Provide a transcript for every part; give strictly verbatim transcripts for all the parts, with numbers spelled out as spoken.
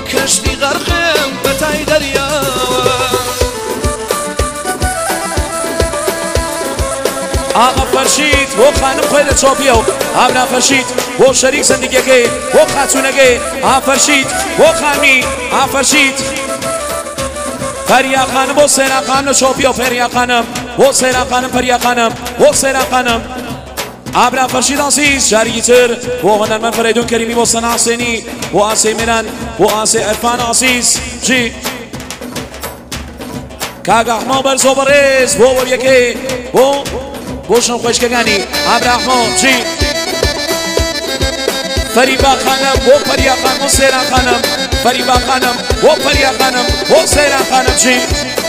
وكشتي غرقم بتاي دريا آقا فرشید و خانم خویل چوبیو آبنا فرشید و شریک زندگیگی و خاتونگی آ فرشید و خامی آ فرشید فریا خانم و سینا خانم چوبیو فریا خانم و سینا خانم فریا خانم و سینا خانم آبنا فرشید عزیز جاریتر و هنرمند فریدون کریمی و سنا حسینی و آسی میران و آسی عرفان عزیز جی کاغ احمد برزو برز و و یکی و بوشن خوشگانی ابراهیم جی فریبا خانم و فریا خانم و سیرا خانم فریبا خانم و فریا خانم و سیرا خانم جی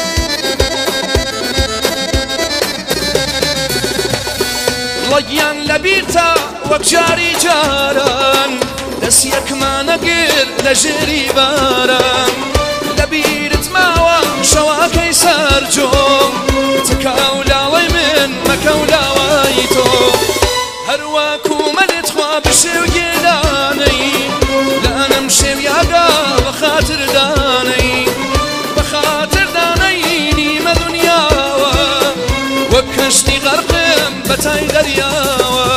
لگیان لبیرتا وەک جاری جاران دەستیەک مانەگر لە ژێری باران لەبیرت ماوە شەواکەی سەرجۆم تکاو لاوەی من مەکەو لاوای تۆ هەروەکو مەلت خوا بشێو گێدانەی لەنەم شێویاگا بەخاتر دانەی بەخاتر دانەی نیمە دونیاوە وەک کەشتی غەرقم بەتای دەریاوە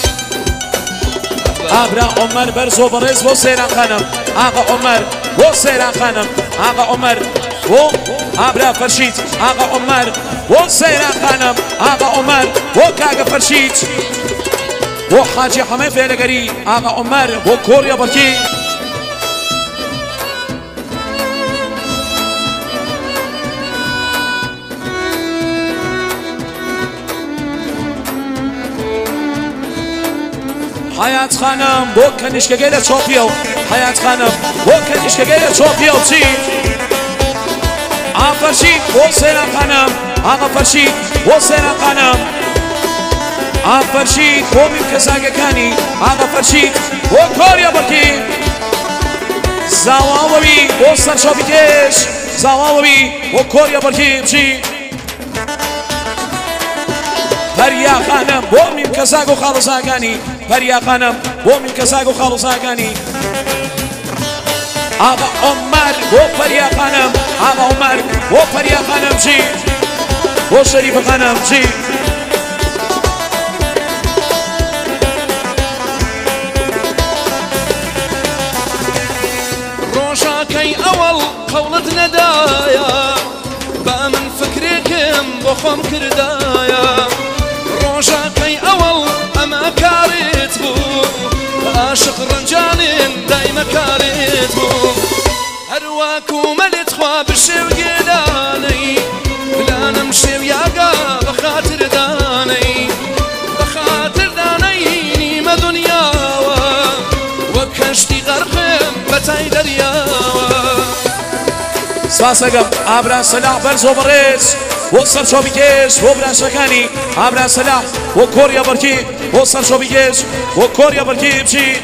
آبرا عمر برزو برز و سیران خانم آقا عمر و سیران خانم آقا عمر و آبرا فرشید آقا عمر و سیران خانم آقا عمر و کاغ فرشید و حاجی حمه فعلگری آقا عمر و کوریا برکی حیات خانم بو کنشگی ل چوبیو حیات خانم بو کنشگی ل چوبیو چی آ فرشید و سینا خانم آقا فرشید و سینا خانم آ فرشید و میکساگه کانی آقا فرشید و کاریا برکی زاواوی و سرشابی کش زاواوی و کاریا برکی چی فریا خانم بو میکساگو خالصاگانی فریا خانم بو میکساگو خالصاگانی آقا عمر بو فریا خانم آقا عمر بو فریا خانم چی بو شریف خانم چی ڕۆژاکەی ئەوەڵ قەوڵت نەدایە با من فکرێکم بۆ خۆم کردایە ڕۆژاکەی ئەوەڵ ئەمە کارێت بوو عاشق ڕەنجانێن دایمە کارێت بوو هەروەکو مەلێت خوا بشێو گێدانەی بلانەم شێویاگا بەخاتر دانەی بەخاتر دانەی نیمە دونیاوە وەک کەشتی غەرقم بەتای دەریاوە ساسەگەم ئابرا سەلاح بەرزۆ بەڕێز بۆ سەرچۆبی کێش بۆ براشەکانی ئابرا سەلاح بۆ کۆریا بەرکی بۆ سەرچۆبی کێش بۆ کۆریا بەرکی بچی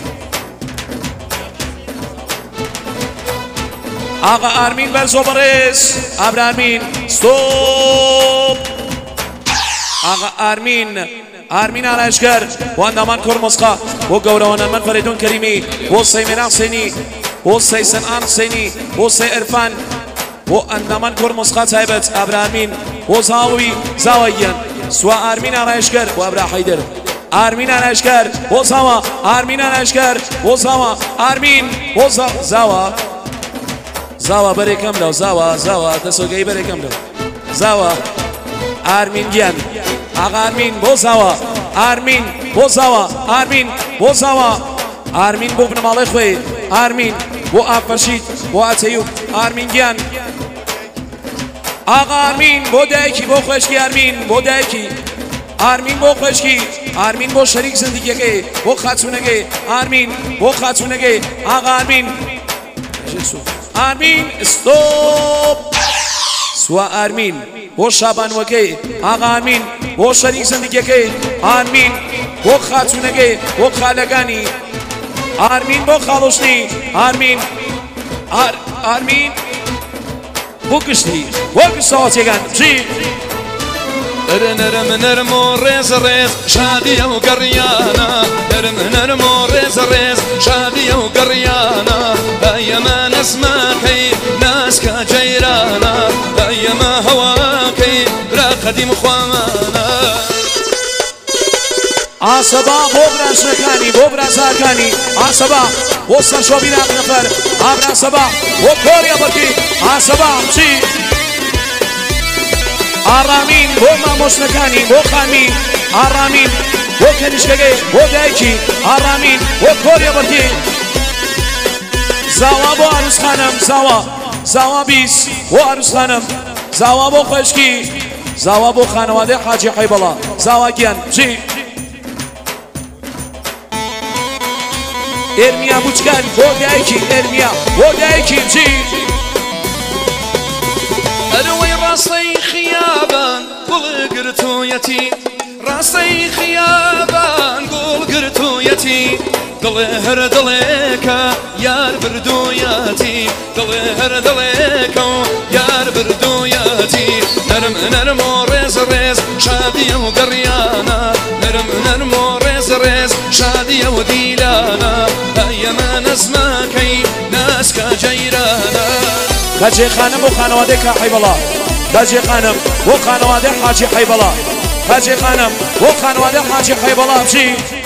آقا ئارمین بەرزۆ بەڕێز ئابرا ئارمین ستۆپ آقا ئارمین ئارمین ئارایشگەر بۆ ئەندامان کۆرمۆسقا بۆ گەورەوەنەرمەند فەریدون کەریمی بۆ سەیمێنا حوسێنی بۆ سەی سەنعان حوسێنی بۆ سەی عرفان بۆ ئەندامان کۆرمۆسقا تایبەت ئابرا ئارمین بۆ زاوی زاوەیەن سوا ئارمین ئارایشگەر بۆ ئابرا حەیدەر ئارمین ئارایشگەر بۆ زاوە ئارمین ئارایشگەر بۆ زاوە ئارمین بۆ زاوە زاوە بەرێکەم لەو زاوە زاوە دەسۆگەی بەرێکەم لەو زاوە ئارمین گیان ئاغا ئارمین بۆ زاوە ئارمین بۆ زاوە ئارمین بۆ زاوە ئارمین بۆ بنەماڵەی خۆی ئارمین بۆ ئافەرشید بۆ ئاتەیوب ئارمین گیان آقا ئارمین بۆ دایکی بۆ خوێشکی ئارمین بۆ دایکی ئارمین بۆ خوێشکی ئارمین بۆ شەریک زندگیەکەی بۆ خاتوونەکەی ئارمین بۆ خاتوونەکەی ئاغا ئارمین ئارمین ستۆپ سوا ئارمین بۆ شابانوەکەی ئاغا ئارمین بۆ شەریک زندگیەکەی ئارمین بۆ خاتوونەکەی بۆ خالەکانی ئارمین بۆ خاڵۆشتی ئارمین ئارمین بۆ گشتی بۆ گشتەوەچێگان چی نرم نرم نرم و ڕێز ڕێز شادیە و گەڕیانە نرم نرم و ڕێز ڕێز شادیە و گەڕیانە بە یەمانە نزمكي ناس كجيرانا أيما هواكي برا قديم خوانا عصبا بۆ براشەکانی بۆ برازاکانی عصبا بۆ سەرشۆبی ناک نەفەر ئابرا سەبا بۆ کۆریا بەرکی عصبا چی ئارامین بۆ مامۆستەکانی بۆ خانمی ئارامین بۆ کەنیشکەکەی بۆ دایکی ئارامین بۆ کۆریا بەرکی زاوا بۆ عروسخانم زاوا زاوا بیس بۆ عروسخانم زاوا بۆ خۆشکی زاوا بۆ خانەوادەی حاجی حەیبەڵا زاوا گیان چی ئێرمیا بوچکان بۆ دایکی ئێرمیا بۆ دایکی چی ئەروەی ڕاستەی خیابان گوڵ گرتوویەتی ڕاستەی خیابان گوڵ گرتوویەتی دڵێ هەر دڵێکە یار بردوویەتی دڵێ هەر دڵێکە و یار بردوویەتی نەرم نەرم و ڕێز ڕێز شادیە و گەڕیانە نەرم نەرم و ڕێز ڕێز شادیە و دیلانە ئەیەمە نەزمەکەی ناسکە جەیرانە باجێ خانم بۆ خانەوادەی کا حەیبەڵا باجێ خانم بۆ خانەوادەی حاجی حەیبەڵا باجێ خانم بۆ خانەوادەی حاجی حەیبەڵا بچی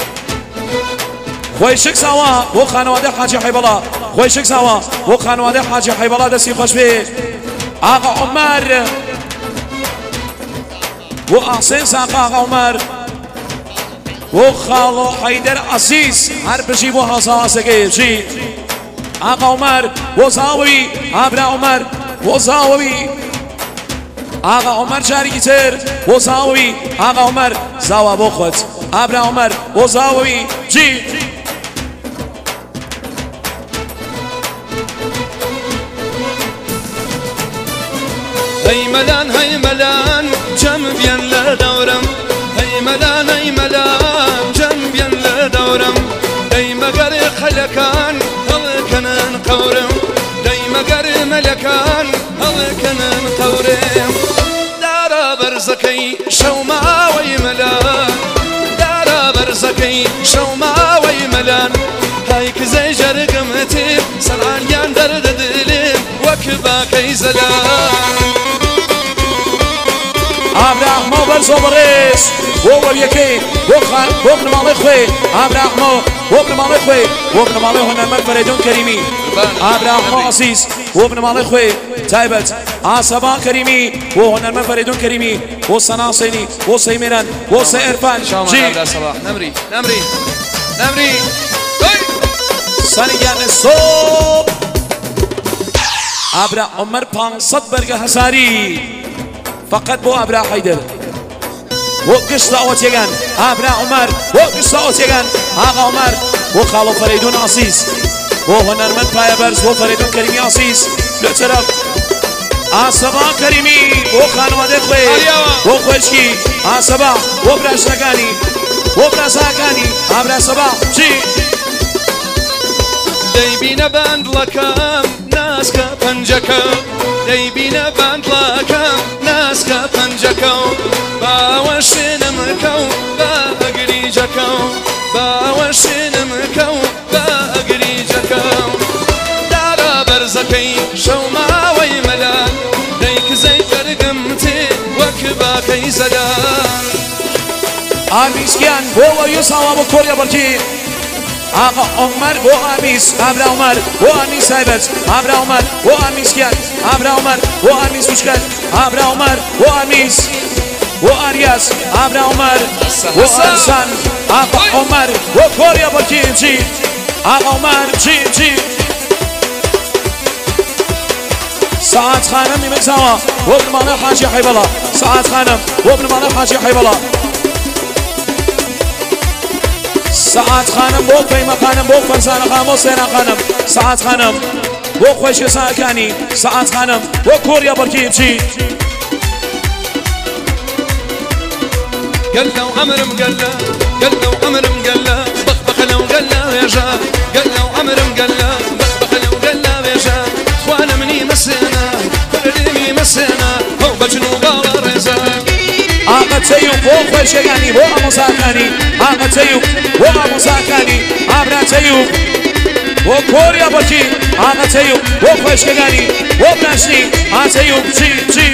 خۆی شک ساوا بۆ خانەوادەی حاجی حەیبەڵا خۆی شک ساوا بۆ خانەوادەی حاجی حەیبەڵا دەستی خۆش بێ ئاغا عومەر بۆ ئاسێن ساقا ئاغا عومەر بۆ خاڵۆ حەیدەر عەزیز هەر بژی بۆ هەڵساواسەکەی بچی ئاغا عومەر بۆ زاوەوی ئابرا عومەر بۆ زاوەوی ئاغا عومەر جارێکی تر بۆ زاوەوی ئاغا عومەر زاوا بۆ خۆت ئابرا عومەر بۆ زاوەوی جی هەی مەلان هەی مەلان جەم بێن لە دەورم هەی مەلان هەی مەلان جەم بێن لە دەورم دەی مەگەر خەلەکان هەڵکەنن قەورم دەی مەگەر مەلەکان هەڵکەنن قەورم دارا بەرزەکەی شەو ماوەی مەلان دارا بەرزەکەی شەو ماوەی مەلان های کزەی ژەرگمتی سەرانیان دەردەدلێ وەک باکەی زەلان ئابراهمە بەرزۆ بەڕێز بۆ وەریەکەی بۆ بۆ بنەماڵی خوێ ئابراهمە بۆ بنەماڵی خوێ بۆ بنەماڵی هونەرمەند فەرێدون کەریمی ئابراهمە عەزیز بۆ بنەماڵی خوێ تایبەت ئاسەبا کەریمی بۆ هونەرمەند فەرێدون کەریمی بۆ سەنا حوسێنی بۆ سەیمێران بۆ سەی ئەرفان جی نەمری نەمری نەمری سەرگیانە سۆپ ئابرا عومەر پانسەد بەرگە هەزاری فقط بۆ ئابرا حەیدەر بۆ گشتە ئەوەتێگان ئابرا عومەر بۆ گشتە ئەوەتێگان ئاغا عومەر بۆ خاڵۆ فەرێدون عەزیز بۆ هونەرمەند پایە بەرز بۆ فەرێدون کەریمی عەزیز لە چەرەق ئاسەبا کەریمی بۆ خانەوادەی خوێ بۆ خۆشکی ئاسەبا بۆ براشەکانی بۆ برازاکانی ئابرا سەبا چی دەیبینە بەندڵەکەم ناسکە پەنجەکەم دەیبینە بەندڵەکەم ناسکە پەنجەکەم باوە شوێنمکەم بە ئەگریجەکەم باوە شوێنمکەم بە ئەگریجەکەم دارا بەرزەکەی شەو ماوەی مەلان دەی کزەی جەرگم تێ وەک باکەی زەلان ئامیسکیان بۆ وەریە ساوا بۆ کۆریا بەرکی ئاغا عومەر بۆ ئامیس ئابرا عومەر بۆ ئامیس تایبەت ئابرا عومەر بۆ ئامیسکیان ئابرا عومەر بۆ ئامیس وشکەن ئابرا عومەر بۆ ئامیس بۆ ئاریاس ئابرا عومەر بۆ ئارسان ئاغا عومەر بۆ کۆریا بەرکی چی ئاغا عومەر چی چی سعات خانم میمەکساوە بۆ بنەماڵەی حاجی حەیبەڵا سعات خانم بۆ بنەماڵەی حاجی حەیبەڵا سعات خانم بۆ پەیمە خانم بۆ فەرزانە خانم بۆ سێنا خانم سعات خانم بۆ خۆشکە ساکانی سعات خانم بۆ کۆریا بەرکی بچی قلنا وعمرم قلنا قلنا وعمرم قلنا بخبخنا وقلنا ويجا قلنا وعمرم قلنا بخبخنا وقلنا ويجا اخوانا مني مسنا كل مسنا هو بجنو قال رزا ئاغا چەیوب بۆ خۆشەکانی بۆ ئامۆزاکانی ئاغا چەیوب بۆ ئامۆزاکانی ئابرا چەیوب بۆ کۆریا بەکی ئاقەچەی و بۆ خۆشکەکانی بۆ براشنی ئاچەی و چی چی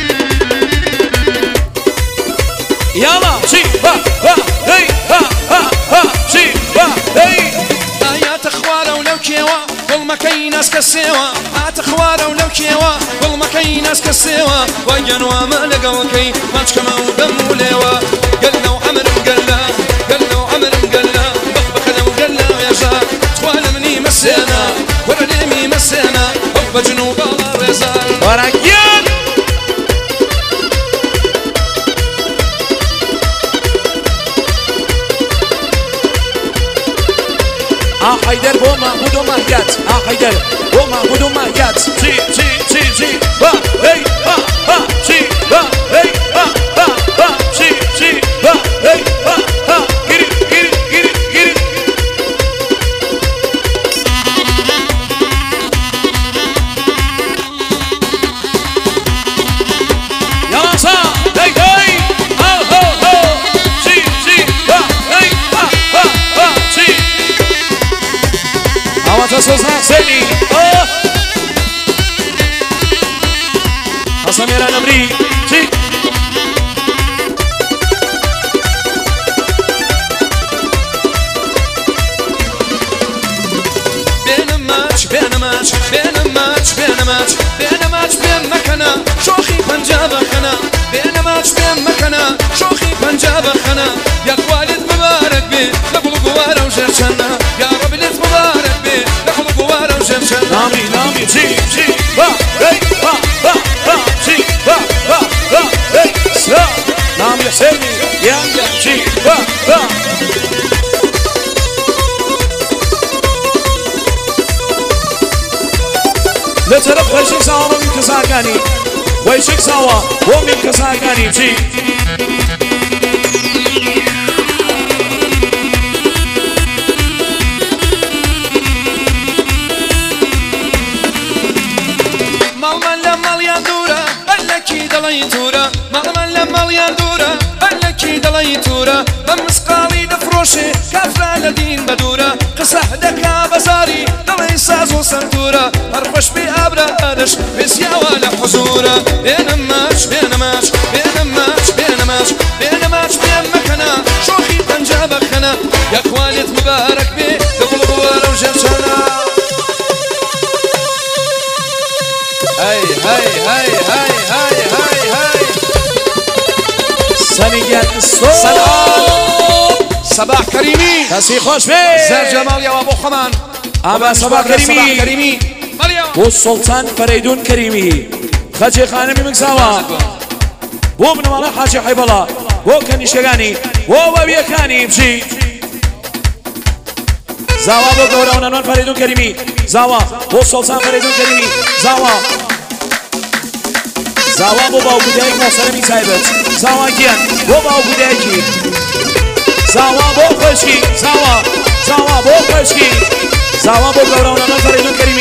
یاڵا چی با با هەی ها ها ها چی با هەی ئاياتە خوارە و لەو کێوە گوڵمەکەی ناسکە سێوە هاتە خوارە و لەو کێوە گوڵمەکەی ناسکە سێوە وای گەنوامە لەگەڵەکەی ماچکەمە و دەم و لێوە گەلە و عەمرم گەلە گەلە و عەمرم گەلە بەخبەکە لەو گەلە وێژە توا لە منی مەسێنە وەرە لێمی مەسێنە ئەو بەجن و باڵا ڕێزە وەرەگیان آ حیدر بۆ مەحموود و مەهیەت ئا حیدر بۆ مەحموود و مەهیەت چی چی چی چی با هەی ها ها چی با هەی ها ها ها چی چی با هەی ها ها گیری گیری گیری گیری یاڵا سا هەی هەی ها ها ها چی چی با هەی ها ها ها چی ئەوەتە سۆزناک سێنی ئەسە مێرە نەمری چی بێنە ماچ بێنە ماچ بێنە ماچ بێنە ماچ بێنە ماچ بێن مەکەنە شۆخی پەنجا بەخەنە بێنە ماچ بێن مەکەنە شۆخی پەنجا بەخەنە یاخوالت مبارەک بێ لە گوڵ گووارە و ژێرچەنە یا ڕەبی لێت مبارەک بێ لە گوڵ گووارە و ژێرچەنە نامی نامی چی چی با هەی ها ها ها چی با با با هەی سا نامی سێنی یانگە چی با با لە تەرەف خۆشێک ساوە بۆ میم کەساکانی خۆشێک ساوە بۆ میم کەساکانی چی ماڵمان لە ماڵیان دوورە بەلەکی دەڵی تورە ماڵمان لە ماڵیان دوورە بەلەکی دەڵی تورە بە مسقاڵی دەفرۆشێ کافرا لە دین بە دوورە قسە دەکا بەزاری دەڵی ساز و سەرتورە هەر خۆش بێ ئابرادش بێسیاوە لە حوزورە بێنە ماچ بێنە ماچ بێنە ماچ بێنە ماچ بێنە ماچ بێن مەکەنە شۆخی پەنجا بەخەنە یاخوالێت مبارەک بێ لە گوڵ گووارە و ژێرچەنە هاي هاي هاي هاي هاي هاي هاي سەنیگەن سلام صباح كريمي کەسی خۆش بێ زەر جەماڵ یاوە بۆ خەمان ئابا سەبا کەریمی كريمي بۆ سوڵتان فەرەیدون کەریمی خەجێ خانەمی مکساوە بۆ بنەماڵە حاجی حەیبەڵا بۆ کەنیشەکانی بۆ بەبیەکانی بچی زاوا بۆ گەورە و نەنوان فەرەیدون کەریمی زاوا بۆ سوڵتان فەرەیدون کەریمی زاوا زاوا بۆ باوکودایەک مۆسەلەمی تایبەت زاوا گیان بۆ باوکودایەکی زاوا بۆ خۆشکی زاوا زاوا بۆ خۆشکی زاوا بۆ گەورە و نەنوان فەرەیدون کەریمی